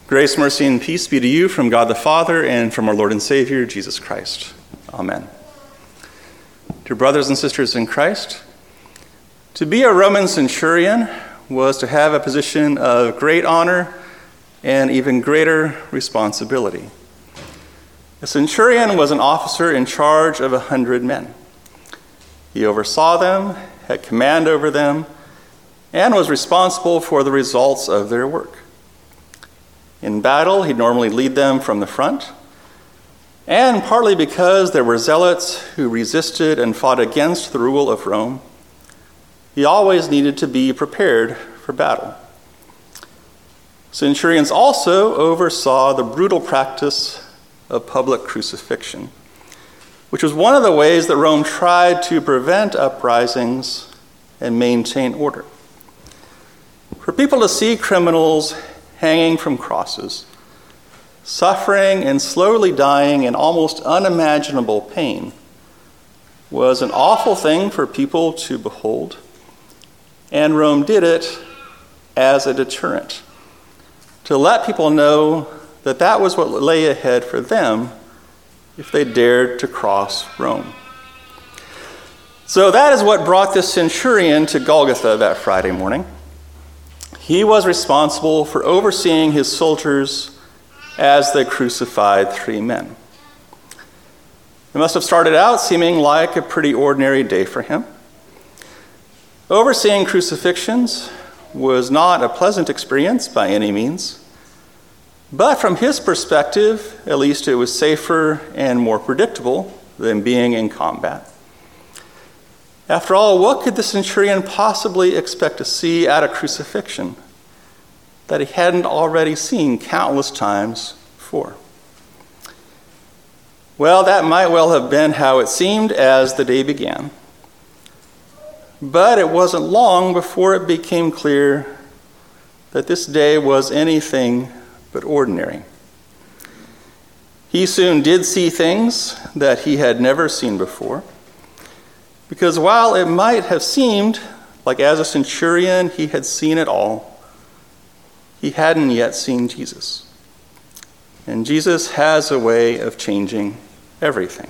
Grace, mercy, and peace be to you from God the Father and from our Lord and Savior, Jesus Christ. Amen. Dear brothers and sisters in Christ, to be a Roman centurion was to have a position of great honor and even greater responsibility. A centurion was an officer in charge of 100 men. He oversaw them, had command over them, and was responsible for the results of their work. In battle, he'd normally lead them from the front, and partly because there were zealots who resisted and fought against the rule of Rome, he always needed to be prepared for battle. Centurions also oversaw the brutal practice of public crucifixion, which was one of the ways that Rome tried to prevent uprisings and maintain order. For people to see criminals hanging from crosses, suffering and slowly dying in almost unimaginable pain, was an awful thing for people to behold, and Rome did it as a deterrent, to let people know that that was what lay ahead for them if they dared to cross Rome. So that is what brought this centurion to Golgotha that Friday morning. He was responsible for overseeing his soldiers as they crucified 3 men. It must have started out seeming like a pretty ordinary day for him. Overseeing crucifixions was not a pleasant experience by any means, but from his perspective, at least it was safer and more predictable than being in combat. After all, what could the centurion possibly expect to see at a crucifixion that he hadn't already seen countless times before? Well, that might well have been how it seemed as the day began. But it wasn't long before it became clear that this day was anything but ordinary. He soon did see things that he had never seen before, because while it might have seemed like as a centurion he had seen it all, he hadn't yet seen Jesus. And Jesus has a way of changing everything.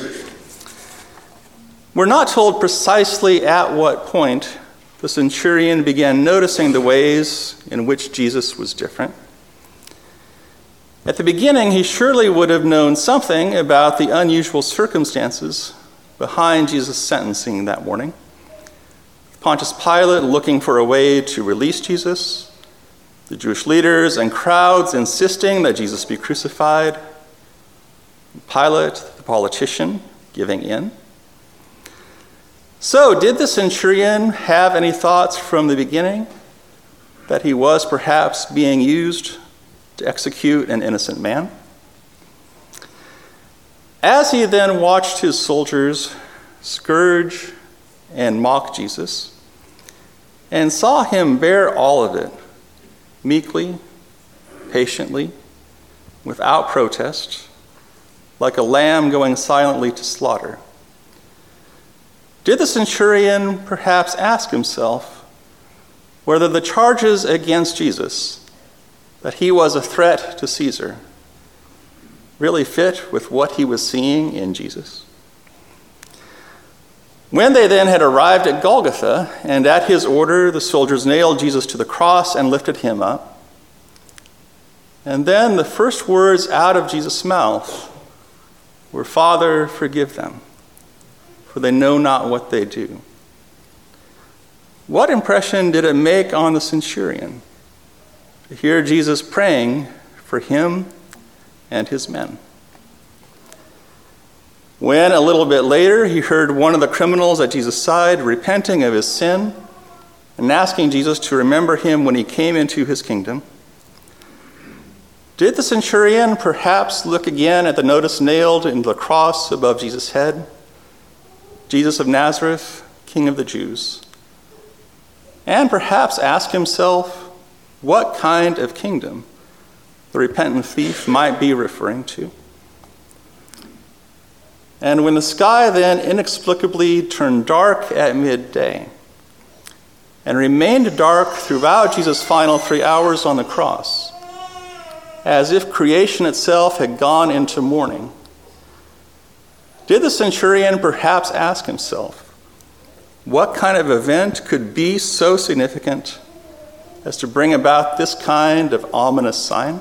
We're not told precisely at what point the centurion began noticing the ways in which Jesus was different. At the beginning, he surely would have known something about the unusual circumstances behind Jesus' sentencing that morning. Pontius Pilate looking for a way to release Jesus, the Jewish leaders and crowds insisting that Jesus be crucified, Pilate, the politician, giving in. So, did the centurion have any thoughts from the beginning that he was perhaps being used to execute an innocent man? As he then watched his soldiers scourge and mock Jesus, and saw him bear all of it, meekly, patiently, without protest, like a lamb going silently to slaughter, did the centurion perhaps ask himself whether the charges against Jesus, that he was a threat to Caesar, really fit with what he was seeing in Jesus? When they then had arrived at Golgotha, and at his order the soldiers nailed Jesus to the cross and lifted him up, and then the first words out of Jesus' mouth were, "Father, forgive them, for they know not what they do." What impression did it make on the centurion to hear Jesus praying for him and his men? When a little bit later he heard one of the criminals at Jesus' side repenting of his sin and asking Jesus to remember him when he came into his kingdom, did the centurion perhaps look again at the notice nailed into the cross above Jesus' head, "Jesus of Nazareth, King of the Jews," and perhaps ask himself what kind of kingdom the repentant thief might be referring to? And when the sky then inexplicably turned dark at midday and remained dark throughout Jesus' final 3 hours on the cross, as if creation itself had gone into mourning, did the centurion perhaps ask himself, what kind of event could be so significant as to bring about this kind of ominous sign?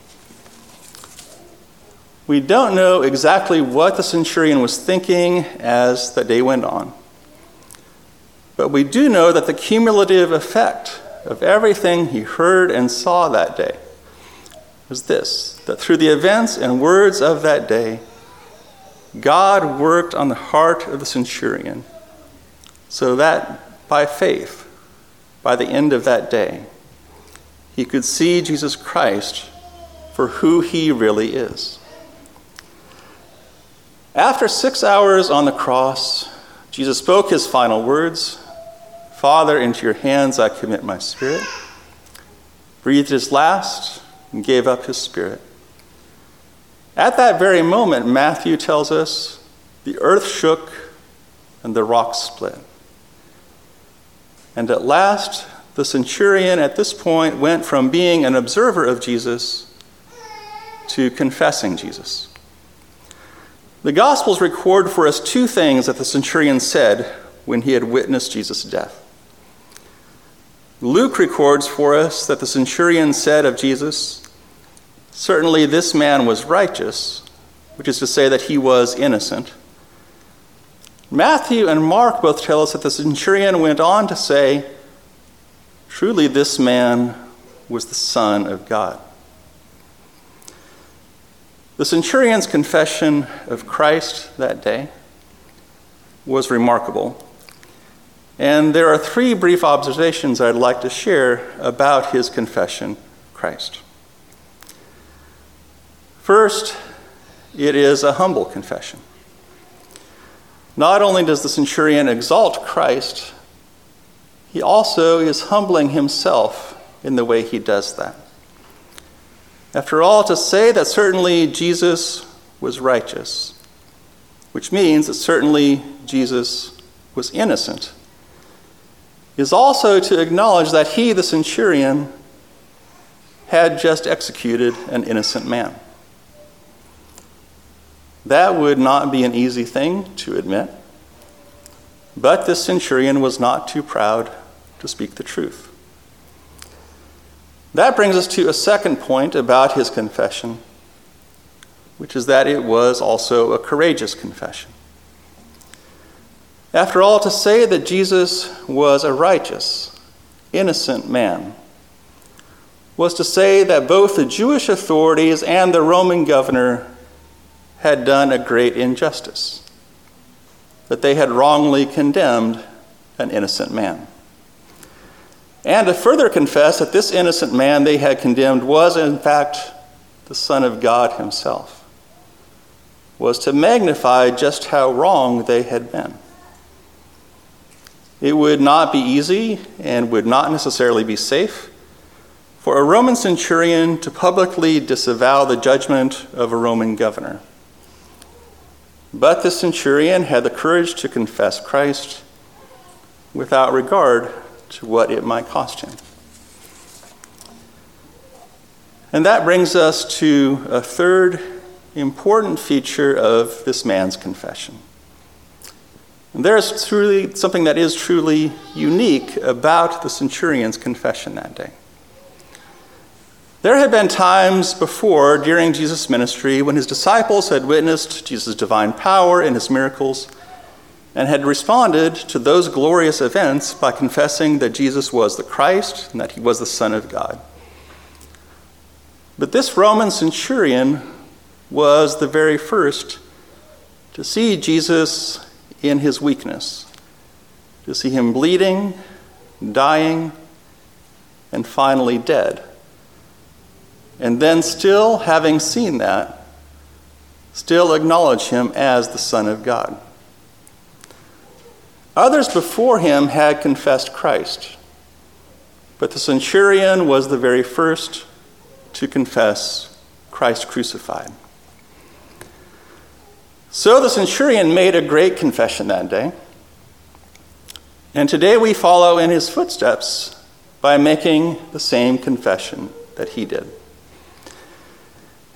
We don't know exactly what the centurion was thinking as the day went on, but we do know that the cumulative effect of everything he heard and saw that day was this, that through the events and words of that day, God worked on the heart of the centurion so that by faith, by the end of that day, he could see Jesus Christ for who he really is. After 6 hours on the cross, Jesus spoke his final words, "Father, into your hands I commit my spirit," breathed his last, and gave up his spirit. At that very moment, Matthew tells us, the earth shook and the rocks split. And at last, the centurion at this point went from being an observer of Jesus to confessing Jesus. The Gospels record for us two things that the centurion said when he had witnessed Jesus' death. Luke records for us that the centurion said of Jesus, "Certainly this man was righteous," which is to say that he was innocent. Matthew and Mark both tell us that the centurion went on to say, "Truly this man was the Son of God." The centurion's confession of Christ that day was remarkable. And there are three brief observations I'd like to share about his confession of Christ. First, it is a humble confession. Not only does the centurion exalt Christ, he also is humbling himself in the way he does that. After all, to say that certainly Jesus was righteous, which means that certainly Jesus was innocent, is also to acknowledge that he, the centurion, had just executed an innocent man. That would not be an easy thing to admit, but this centurion was not too proud to speak the truth. That brings us to a second point about his confession, which is that it was also a courageous confession. After all, to say that Jesus was a righteous, innocent man was to say that both the Jewish authorities and the Roman governor had done a great injustice, that they had wrongly condemned an innocent man. And to further confess that this innocent man they had condemned was, in fact, the Son of God himself, was to magnify just how wrong they had been. It would not be easy and would not necessarily be safe for a Roman centurion to publicly disavow the judgment of a Roman governor. But the centurion had the courage to confess Christ without regard to what it might cost him. And that brings us to a third important feature of this man's confession. And there is truly something that is truly unique about the centurion's confession that day. There had been times before during Jesus' ministry when his disciples had witnessed Jesus' divine power and his miracles and had responded to those glorious events by confessing that Jesus was the Christ and that he was the Son of God. But this Roman centurion was the very first to see Jesus in his weakness, to see him bleeding, dying, and finally dead. And then still, having seen that, still acknowledge him as the Son of God. Others before him had confessed Christ, but the centurion was the very first to confess Christ crucified. So the centurion made a great confession that day, and today we follow in his footsteps by making the same confession that he did.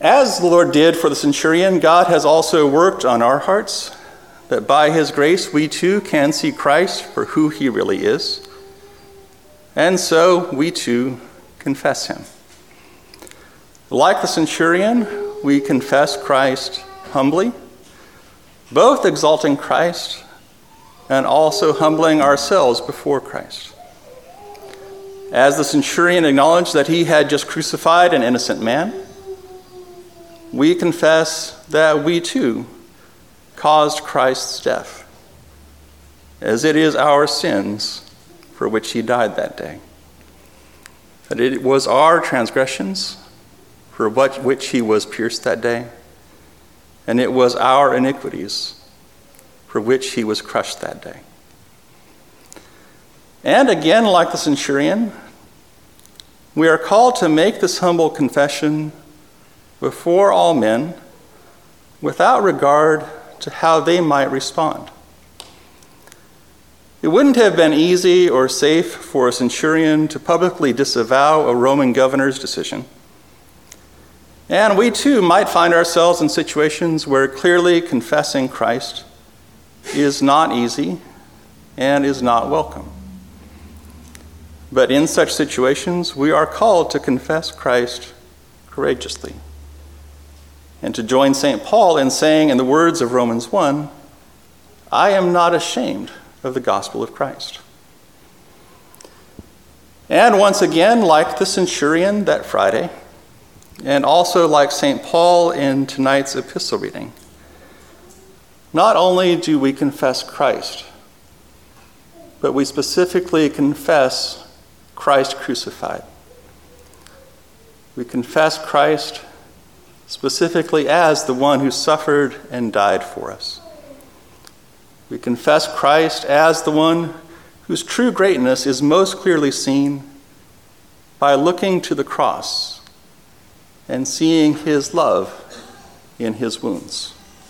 As the Lord did for the centurion, God has also worked on our hearts, that by his grace we too can see Christ for who he really is. And so we too confess him. Like the centurion, we confess Christ humbly, both exalting Christ and also humbling ourselves before Christ. As the centurion acknowledged that he had just crucified an innocent man, we confess that we too caused Christ's death, as it is our sins for which he died that day. That it was our transgressions for which he was pierced that day, and it was our iniquities for which he was crushed that day. And again, like the centurion, we are called to make this humble confession before all men without regard to how they might respond. It wouldn't have been easy or safe for a centurion to publicly disavow a Roman governor's decision. And we too might find ourselves in situations where clearly confessing Christ is not easy and is not welcome. But in such situations, we are called to confess Christ courageously and to join St. Paul in saying, in the words of Romans 1, "I am not ashamed of the gospel of Christ." And once again, like the centurion that Friday, and also like St. Paul in tonight's epistle reading, not only do we confess Christ, but we specifically confess Christ crucified. We confess Christ specifically as the one who suffered and died for us. We confess Christ as the one whose true greatness is most clearly seen by looking to the cross and seeing his love in his wounds.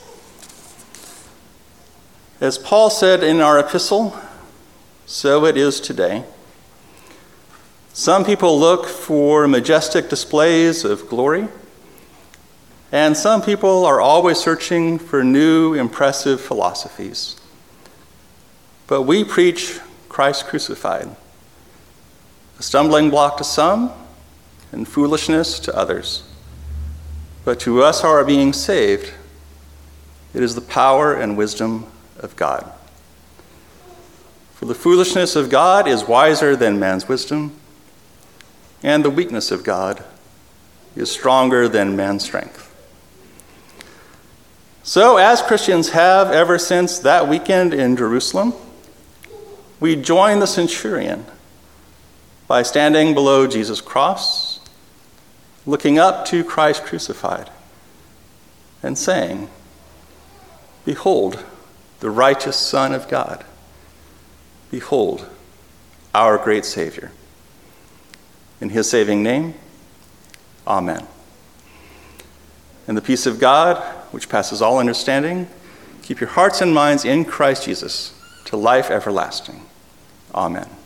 As Paul said in our epistle, so it is today. Some people look for majestic displays of glory, and some people are always searching for new, impressive philosophies. But we preach Christ crucified, a stumbling block to some and foolishness to others. But to us who are being saved, it is the power and wisdom of God. For the foolishness of God is wiser than man's wisdom, and the weakness of God is stronger than man's strength. So, as Christians have ever since that weekend in Jerusalem, we join the centurion by standing below Jesus' cross, looking up to Christ crucified, and saying, "Behold, the righteous Son of God. Behold, our great Savior." In his saving name, amen. And the peace of God, which passes all understanding, keep your hearts and minds in Christ Jesus to life everlasting. Amen.